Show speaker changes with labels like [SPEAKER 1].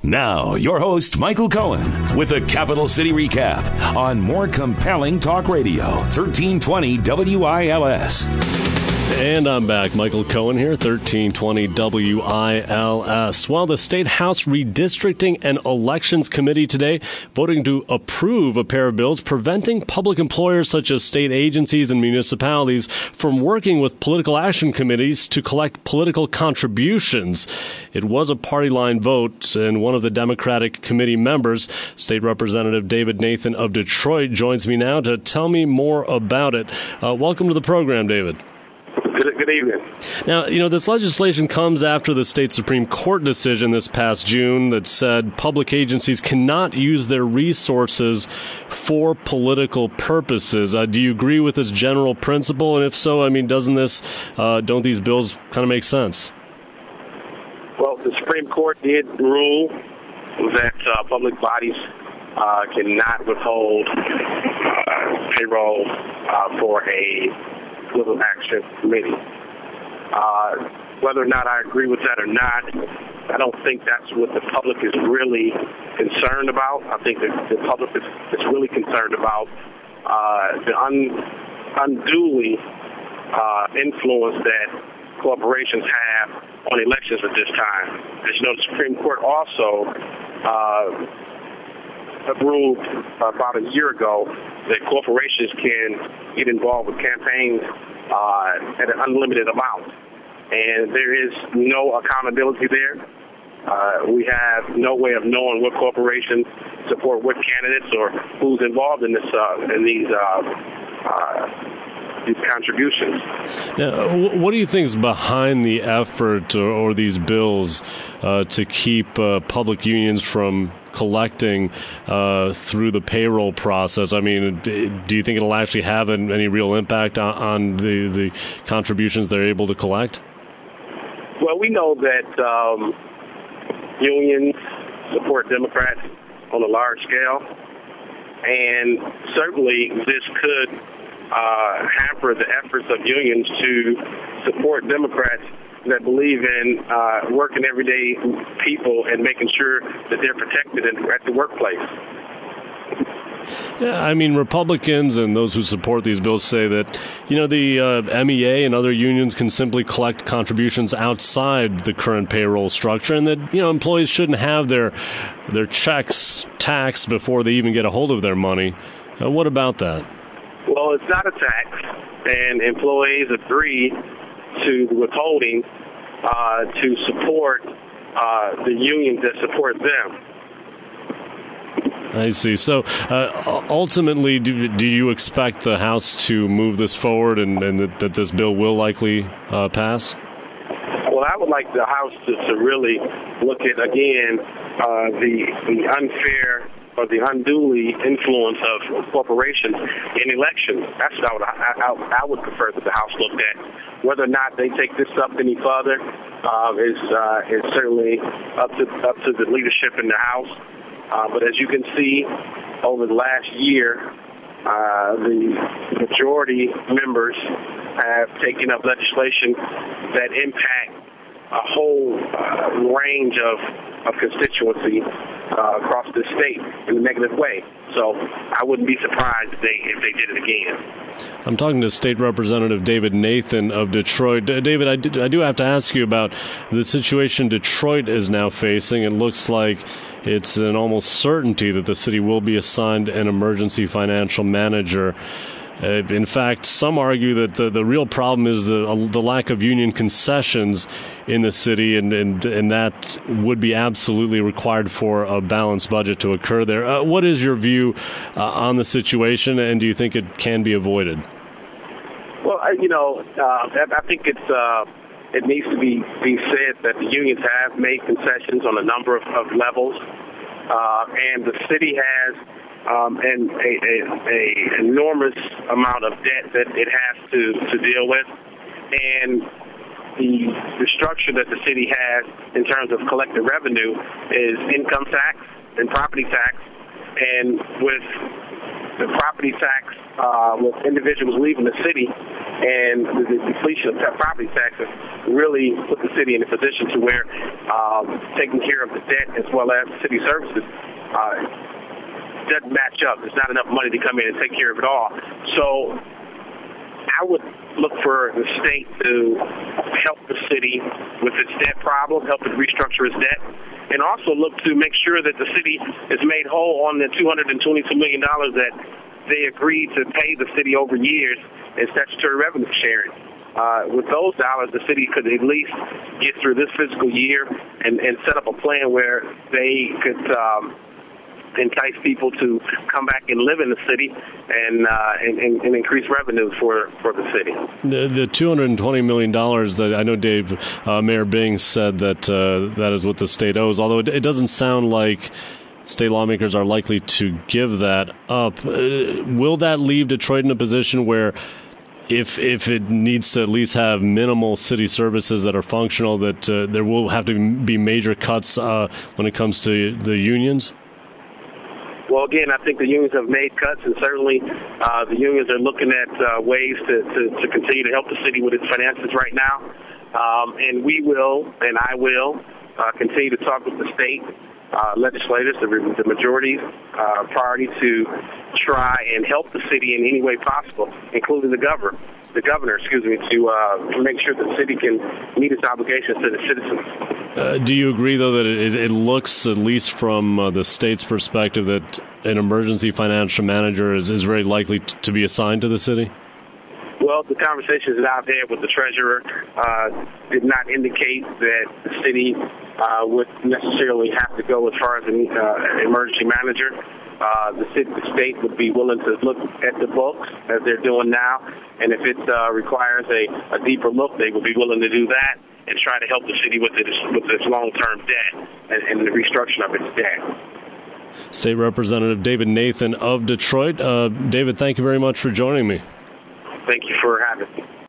[SPEAKER 1] Now, your host, Michael Cohen, with a Capital City Recap on more compelling talk radio, 1320 WILS.
[SPEAKER 2] And I'm back. Michael Cohen here, 1320 WILS. Well, the State House Redistricting and Elections Committee today voting to approve a pair of bills preventing public employers such as state agencies and municipalities from working with political action committees to collect political contributions. It was a party line vote, and one of the Democratic committee members, State Representative David Nathan of Detroit, joins me now to tell me more about it. Welcome to the program, David.
[SPEAKER 3] Good evening.
[SPEAKER 2] Now, this legislation comes after the state Supreme Court decision this past June that said public agencies cannot use their resources for political purposes. Do you agree with this general principle? And if so, don't these bills kind of make sense?
[SPEAKER 3] Well, the Supreme Court did rule that public bodies cannot withhold payroll for a political action committee. Whether or not I agree with that or not, I don't think that's what the public is really concerned about. I think that the public is really concerned about the unduly influence that corporations have on elections at this time. As you know, the Supreme Court also ruled about a year ago that corporations can get involved with campaigns at an unlimited amount. And there is no accountability there. We have no way of knowing what corporations support what candidates or who's involved in these contributions.
[SPEAKER 2] Now, what do you think is behind the effort or these bills to keep public unions from collecting through the payroll process? I mean, do you think it'll actually have any real impact on the contributions they're able to collect?
[SPEAKER 3] Well, we know that unions support Democrats on a large scale, and certainly this could hamper the efforts of unions to support Democrats that believe in working everyday people and making sure that they're protected at the workplace.
[SPEAKER 2] Yeah, I mean, Republicans and those who support these bills say that, the MEA and other unions can simply collect contributions outside the current payroll structure, and that, employees shouldn't have their checks taxed before they even get a hold of their money. What about that?
[SPEAKER 3] Well, it's not a tax, and employees agree to the withholding to support the unions that support them.
[SPEAKER 2] I see. So ultimately, do you expect the House to move this forward and that this bill will likely pass?
[SPEAKER 3] Well, I would like the House to really look at, again, the unfair or the unduly influence of corporations in elections. That's what I would prefer that the House looked at. Whether or not they take this up any further is certainly up to the leadership in the House. But as you can see, over the last year, the majority members have taken up legislation that impact a whole range of constituency across the state in a negative way. So I wouldn't be surprised if they did it again.
[SPEAKER 2] I'm talking to State Representative David Nathan of Detroit. David, I do have to ask you about the situation Detroit is now facing. It looks like it's an almost certainty that the city will be assigned an emergency financial manager. In fact, some argue that the real problem is the lack of union concessions in the city, and that would be absolutely required for a balanced budget to occur there. What is your view on the situation, and do you think it can be avoided?
[SPEAKER 3] Well, I think it needs to be said that the unions have made concessions on a number of levels, and the city has an enormous amount of debt that it has to deal with, and the structure that the city has in terms of collecting revenue is income tax and property tax, and with the property tax, with individuals leaving the city, and the depletion of property taxes really put the city in a position to where taking care of the debt as well as city services doesn't match up. There's not enough money to come in and take care of it all. So I would look for the state to help the city with its debt problem, help it restructure its debt, and also look to make sure that the city is made whole on the $222 million that they agreed to pay the city over years in statutory revenue sharing. With those dollars, the city could at least get through this fiscal year and set up a plan where they could entice people to come back and live in the city and increase revenue for the city.
[SPEAKER 2] The $220 million that I know Mayor Bing said that that is what the state owes, although it doesn't sound like state lawmakers are likely to give that up. Will that leave Detroit in a position where if it needs to at least have minimal city services that are functional, that there will have to be major cuts when it comes to the unions?
[SPEAKER 3] Well, again, I think the unions have made cuts, and certainly the unions are looking at ways to continue to help the city with its finances right now. And we will, and I will, continue to talk with the state legislators, the majority party, to try and help the city in any way possible, including the governor, to make sure the city can meet its obligations to the citizens.
[SPEAKER 2] Do you agree, though, that it looks, at least from the state's perspective, that an emergency financial manager is very likely to be assigned to the city?
[SPEAKER 3] Well, the conversations that I've had with the treasurer did not indicate that the city would necessarily have to go as far as an emergency manager. The state would be willing to look at the books as they're doing now, and if it requires a deeper look, they would be willing to do that and try to help the city with its long-term debt and the restructuring of its debt.
[SPEAKER 2] State Representative David Nathan of Detroit. David, thank you very much for joining me.
[SPEAKER 3] Thank you for having me.